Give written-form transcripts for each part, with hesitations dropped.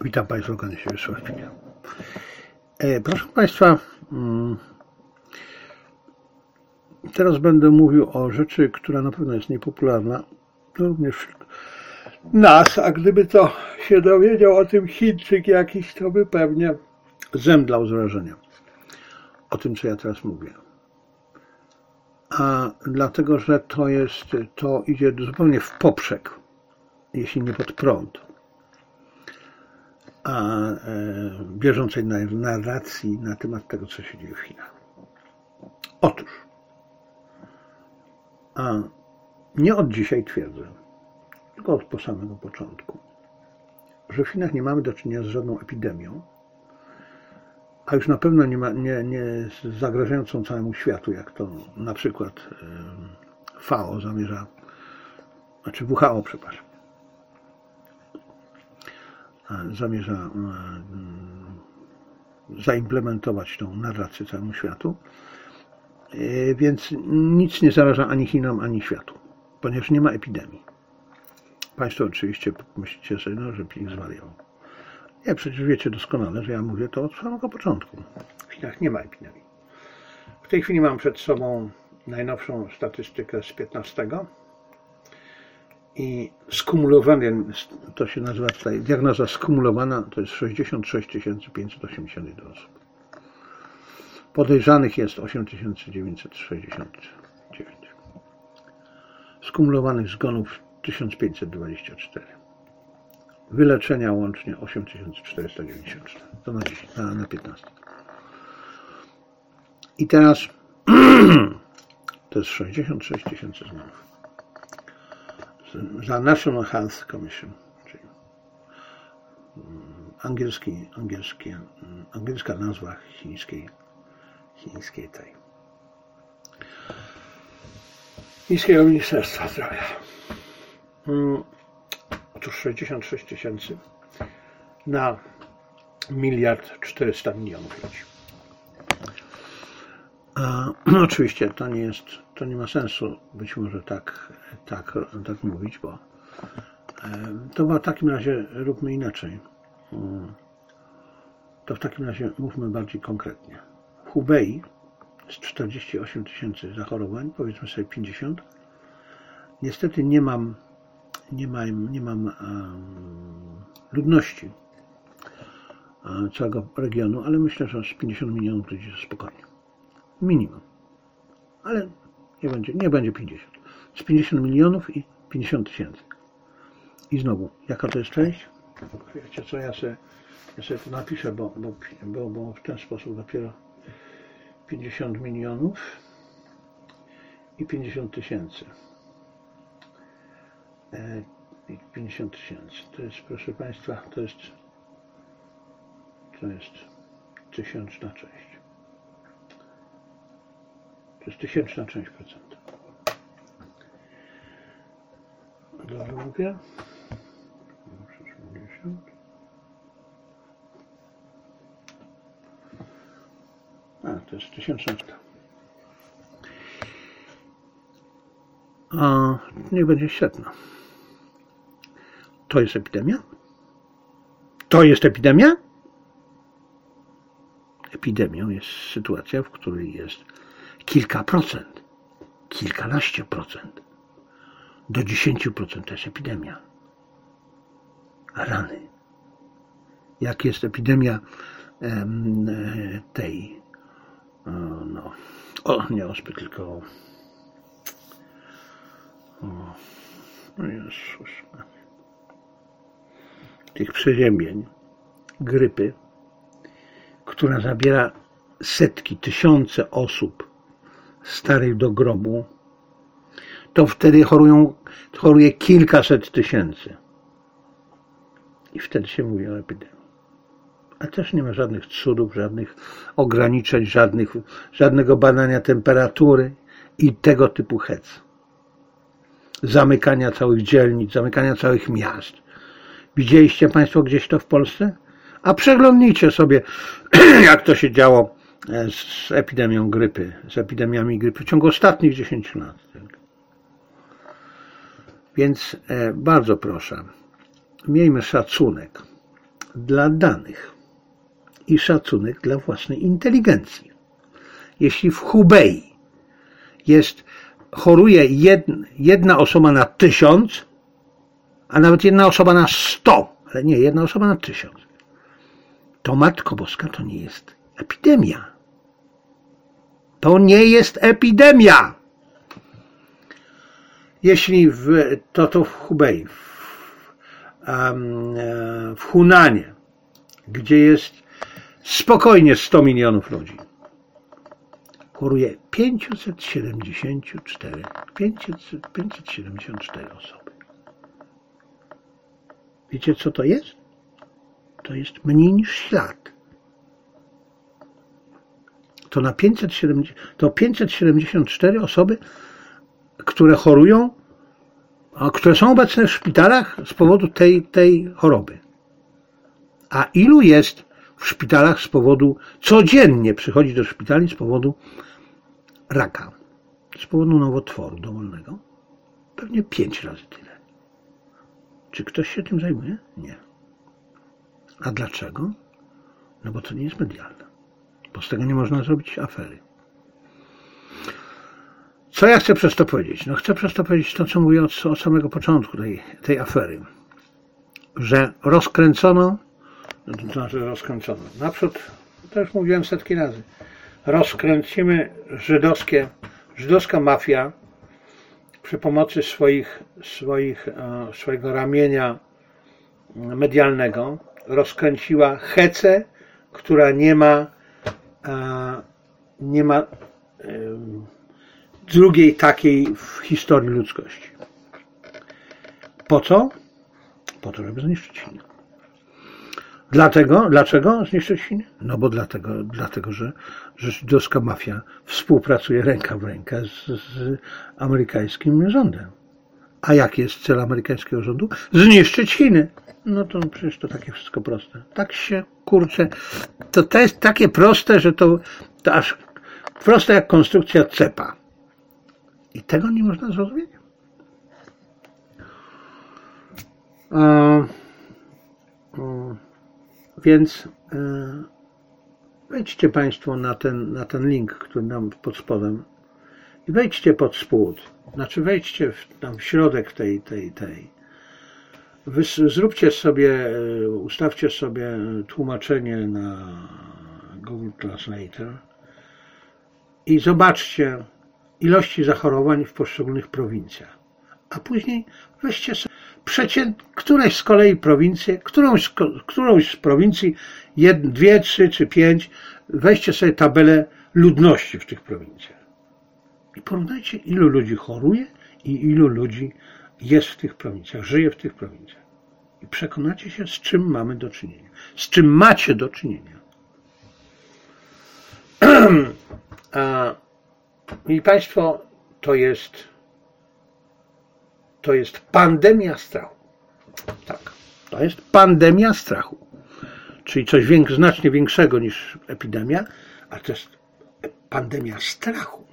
Witam Państwa w kanale Wiesław Pinia. Proszę Państwa, teraz będę mówił o rzeczy, która na pewno jest niepopularna, również wśród nas, a gdyby to się dowiedział o tym Chińczyk jakiś, to by pewnie zemdlał z wrażenia o tym, co ja teraz mówię. A dlatego, że to idzie zupełnie w poprzek, jeśli nie pod prąd, a bieżącej narracji na temat tego, co się dzieje w Chinach. Otóż, a nie od dzisiaj twierdzę, tylko od samego początku, że w Chinach nie mamy do czynienia z żadną epidemią, a już na pewno nie zagrażającą całemu światu, jak to na przykład WHO zamierza, znaczy WHO, przepraszam, zamierza zaimplementować tą narrację całemu światu, więc nic nie zaraża ani Chinom, ani światu, ponieważ nie ma epidemii. Państwo oczywiście myślicie sobie, no, że PiS zwariował. Nie, przecież wiecie doskonale, że ja mówię to od samego początku. W Chinach nie ma epidemii. W tej chwili mam przed sobą najnowszą statystykę z 15 i skumulowane, to się nazywa tutaj diagnoza skumulowana, to jest 66 581 osób. Podejrzanych jest 8969. Skumulowanych zgonów 1524. Wyleczenia łącznie 8494. To na 15. I teraz to jest 66 000 zgonów. Za National Health Commission, czyli angielska nazwa chińskiego Ministerstwa Zdrowia. Otóż 66 000 na 1 400 000 000 ludzi. Oczywiście to nie ma sensu być może tak mówić, bo to w takim razie róbmy inaczej. To w takim razie mówmy bardziej konkretnie. W Hubei z 48 000 zachorowań, powiedzmy sobie 50. Niestety nie mam ludności całego regionu, ale myślę, że z 50 milionów ludzi spokojnie. Minimum. Ale nie będzie 50. Z 50 milionów i 50 000. I znowu, jaka to jest część? Wiecie co, ja sobie to napiszę, bo w ten sposób dopiero 50 milionów i 50 000. 50 000. To jest, proszę Państwa, to jest 1000 część. To jest 1000 część procenta. Dobrze mówię? 60. To jest 1000. Niech będzie 100. To jest epidemia? To jest epidemia? Epidemią jest sytuacja, w której jest kilka procent, kilkanaście procent, do 10% to jest epidemia. A rany. Jak jest epidemia tej, nie ospy, tylko tych przeziębień, grypy, która zabiera setki, tysiące osób starych do grobu, to wtedy choruje kilkaset tysięcy. I wtedy się mówi o epidemii. A też nie ma żadnych cudów, żadnych ograniczeń, żadnego badania temperatury i tego typu hec. Zamykania całych dzielnic, zamykania całych miast. Widzieliście Państwo gdzieś to w Polsce? A przeglądnijcie sobie, jak to się działo z epidemią grypy, z epidemiami grypy w ciągu ostatnich 10 lat. Więc bardzo proszę, miejmy szacunek dla danych i szacunek dla własnej inteligencji. Jeśli w Hubei choruje jedna osoba na 1000, a nawet jedna osoba na 100, ale nie, jedna osoba na 1000, to Matko Boska, to nie jest epidemia. To nie jest epidemia. Jeśli to w Hubei, w Hunanie, gdzie jest spokojnie 100 milionów ludzi, choruje 574 osoby. Wiecie, co to jest? To jest mniej niż ślad. To 574 osoby, które chorują, a które są obecne w szpitalach z powodu tej choroby. A ilu jest w szpitalach z powodu, codziennie przychodzi do szpitali z powodu raka, z powodu nowotworu dowolnego? Pewnie 5 razy tyle. Czy ktoś się tym zajmuje? Nie. A dlaczego? No bo to nie jest medialne. Bo z tego nie można zrobić afery. Co ja chcę przez to powiedzieć? No chcę przez to powiedzieć to, co mówię od samego początku tej afery. Że rozkręcono, naprzód, to już mówiłem setki razy, rozkręcimy żydowska mafia przy pomocy swojego ramienia medialnego rozkręciła hecę, która nie ma drugiej takiej w historii ludzkości. Po co? Po to, żeby zniszczyć Chiny. Dlaczego zniszczyć Chiny? No bo dlatego że żydowska mafia współpracuje ręka w rękę z amerykańskim rządem. A jaki jest cel amerykańskiego rządu? Zniszczyć Chiny. No to przecież to takie wszystko proste. Tak się, kurczę, to jest takie proste, że to aż proste jak konstrukcja cepa. I tego nie można zrozumieć. Więc wejdźcie Państwo na ten link, który dam pod spodem i wejdźcie pod spód. Znaczy wejdźcie tam w środek tej. Zróbcie sobie, ustawcie sobie tłumaczenie na Google Translator i zobaczcie ilości zachorowań w poszczególnych prowincjach. A później weźcie sobie któreś z kolei prowincję, którąś z prowincji, 2, 3 czy 5, weźcie sobie tabelę ludności w tych prowincjach. I porównajcie, ilu ludzi choruje i ilu ludzi jest w tych prowincjach, żyje w tych prowincjach. I przekonacie się, z czym mamy do czynienia. Z czym macie do czynienia. I Państwo, to jest pandemia strachu. Tak, to jest pandemia strachu. Czyli coś znacznie większego niż epidemia, ale to jest pandemia strachu.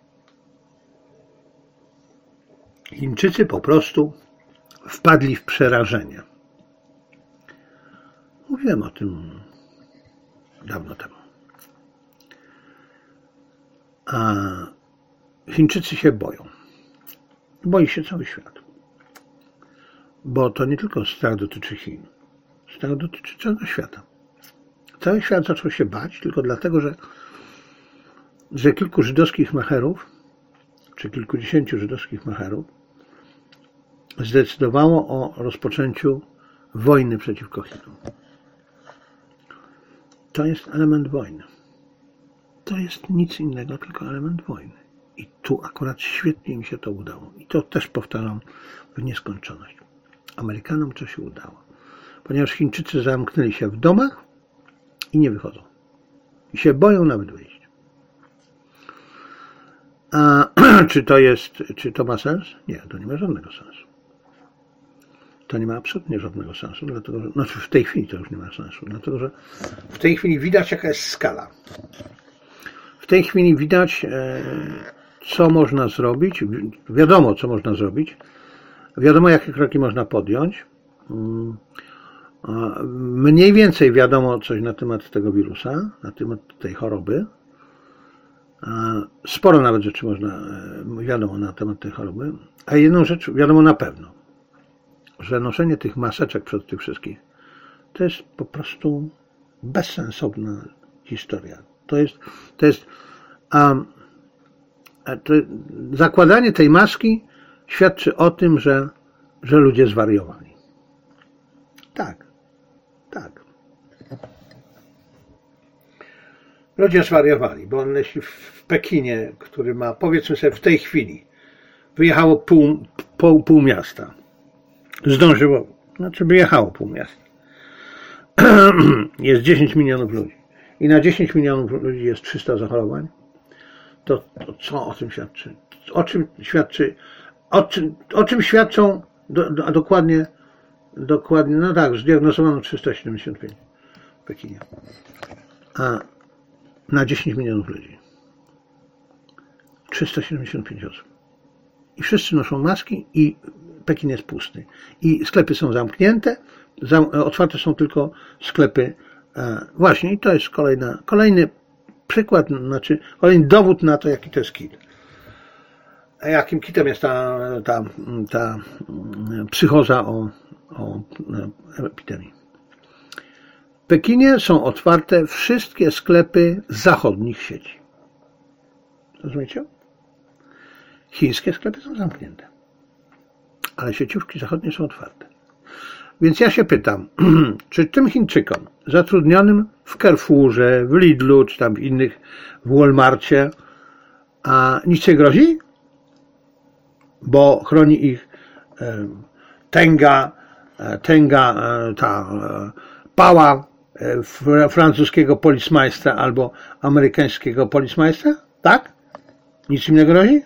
Chińczycy po prostu wpadli w przerażenie. Mówiłem o tym dawno temu. A Chińczycy się boją. Boi się cały świat. Bo to nie tylko strach dotyczy Chin. Strach dotyczy całego świata. Cały świat zaczął się bać tylko dlatego, że kilku żydowskich macherów, czy kilkudziesięciu żydowskich macherów zdecydowało o rozpoczęciu wojny przeciwko Chinom. To jest element wojny. To jest nic innego, tylko element wojny. I tu akurat świetnie im się to udało. I to też powtarzam w nieskończoność. Amerykanom to się udało. Ponieważ Chińczycy zamknęli się w domach i nie wychodzą. I się boją nawet wyjść. A czy to ma sens? Nie, to nie ma żadnego sensu. To nie ma absolutnie żadnego sensu, dlatego że, znaczy w tej chwili to już nie ma sensu, dlatego że w tej chwili widać, jaka jest skala. W tej chwili widać, co można zrobić, wiadomo, co można zrobić, wiadomo, jakie kroki można podjąć. Mniej więcej wiadomo coś na temat tego wirusa, na temat tej choroby. Sporo nawet rzeczy wiadomo na temat tej choroby. A jedną rzecz wiadomo na pewno, że noszenie tych maseczek przed tych wszystkich to jest po prostu bezsensowna historia. Zakładanie tej maski świadczy o tym, że ludzie zwariowali. Tak. Ludzie zwariowali, bo jeśli w Pekinie, który ma, powiedzmy sobie w tej chwili, wyjechało pół miasta, wyjechało pół miasta, jest 10 milionów ludzi i na 10 milionów ludzi jest 300 zachorowań, to co o tym świadczy? O czym świadczą dokładnie, no tak, zdiagnozowano 375 w Pekinie. A na 10 milionów ludzi 375 osób. I wszyscy noszą maski i Pekin jest pusty. I sklepy są zamknięte, otwarte są tylko sklepy. Właśnie, i to jest kolejny przykład, kolejny dowód na to, jaki to jest kit. Jakim kitem jest ta psychoza o epidemii. W Pekinie są otwarte wszystkie sklepy zachodnich sieci. Rozumiecie? Chińskie sklepy są zamknięte, ale sieciówki zachodnie są otwarte. Więc ja się pytam, czy tym Chińczykom zatrudnionym w Carrefourze, w Lidlu, czy tam w innych, w Walmarcie, nic nie grozi? Bo chroni ich ta pała francuskiego policmajstra albo amerykańskiego policmajstra? Tak? Nic im nie grozi?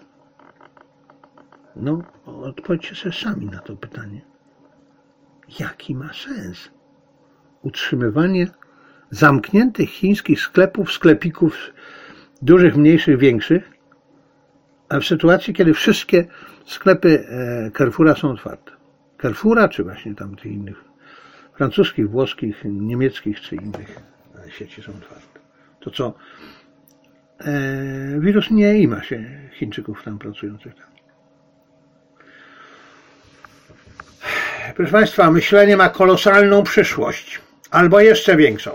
No, odpowiedzcie sobie sami na to pytanie. Jaki ma sens utrzymywanie zamkniętych chińskich sklepów, sklepików dużych, mniejszych, większych, a w sytuacji, kiedy wszystkie sklepy Carrefoura są otwarte? Carrefoura, czy właśnie tam tych innych francuskich, włoskich, niemieckich, czy innych sieci są otwarte. To co? Wirus nie ima się Chińczyków tam pracujących tam. Proszę Państwa, myślenie ma kolosalną przyszłość, albo jeszcze większą.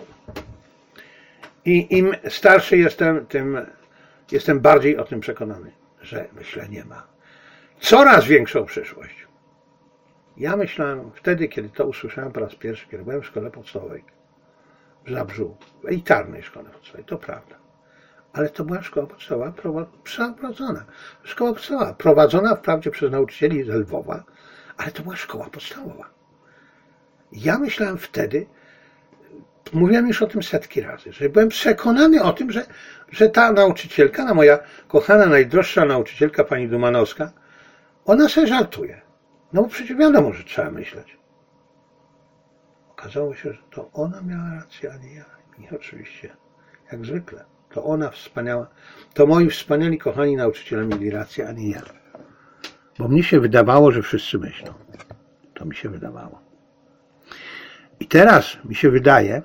I im starszy jestem, tym jestem bardziej o tym przekonany, że myślenie ma coraz większą przyszłość. Ja myślałem wtedy, kiedy to usłyszałem po raz pierwszy, kiedy byłem w szkole podstawowej w Zabrzu, w elitarnej szkole podstawowej, to prawda. Ale to była szkoła podstawowa prowadzona. Szkoła podstawowa prowadzona wprawdzie przez nauczycieli z Lwowa, ale to była szkoła podstawowa. Ja myślałem wtedy, mówiłem już o tym setki razy, że byłem przekonany o tym, że ta nauczycielka, moja kochana, najdroższa nauczycielka, pani Dumanowska, ona sobie żartuje. No bo przecież wiadomo, że trzeba myśleć. Okazało się, że to ona miała rację, a nie ja. I oczywiście, jak zwykle, to ona wspaniała, to moi wspaniali, kochani nauczyciele mieli rację, a nie ja. Bo mnie się wydawało, że wszyscy myślą. To mi się wydawało. I teraz mi się wydaje,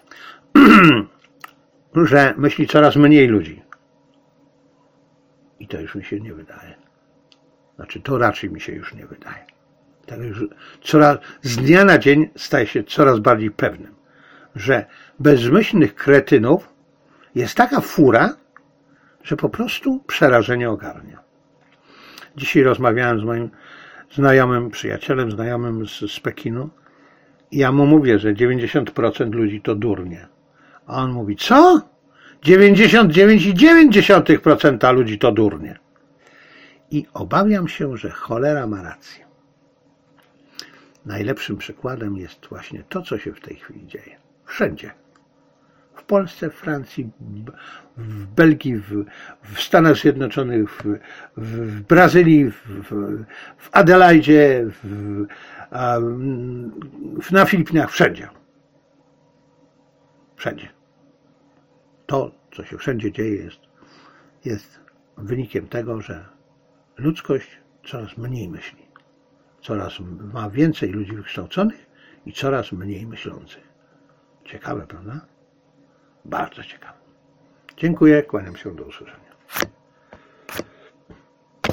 że myśli coraz mniej ludzi. I to już mi się nie wydaje. Znaczy, to raczej mi się już nie wydaje. Tak już z dnia na dzień staje się coraz bardziej pewnym, że bezmyślnych kretynów jest taka fura, że po prostu przerażenie ogarnia. Dzisiaj rozmawiałem z moim znajomym, znajomym z Pekinu i ja mu mówię, że 90% ludzi to durnie. A on mówi, co? 99,9% ludzi to durnie. I obawiam się, że cholera ma rację. Najlepszym przykładem jest właśnie to, co się w tej chwili dzieje. Wszędzie. W Polsce, w Francji, w Belgii, w Stanach Zjednoczonych, w Brazylii, w Adelaidzie, na Filipinach, wszędzie. Wszędzie. To, co się wszędzie dzieje, jest wynikiem tego, że ludzkość coraz mniej myśli. Coraz ma więcej ludzi wykształconych i coraz mniej myślących. Ciekawe, prawda? Bardzo ciekawe. Dziękuję, kłaniam się, do usłyszenia.